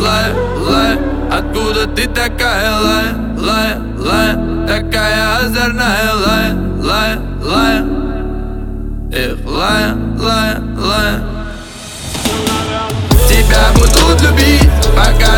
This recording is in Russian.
лай, лай. Откуда ты такая, лай, лай, лай. Такая озорная, лай, лай, лай. Эх, лай, лай, лай. Тебя будут любить, пока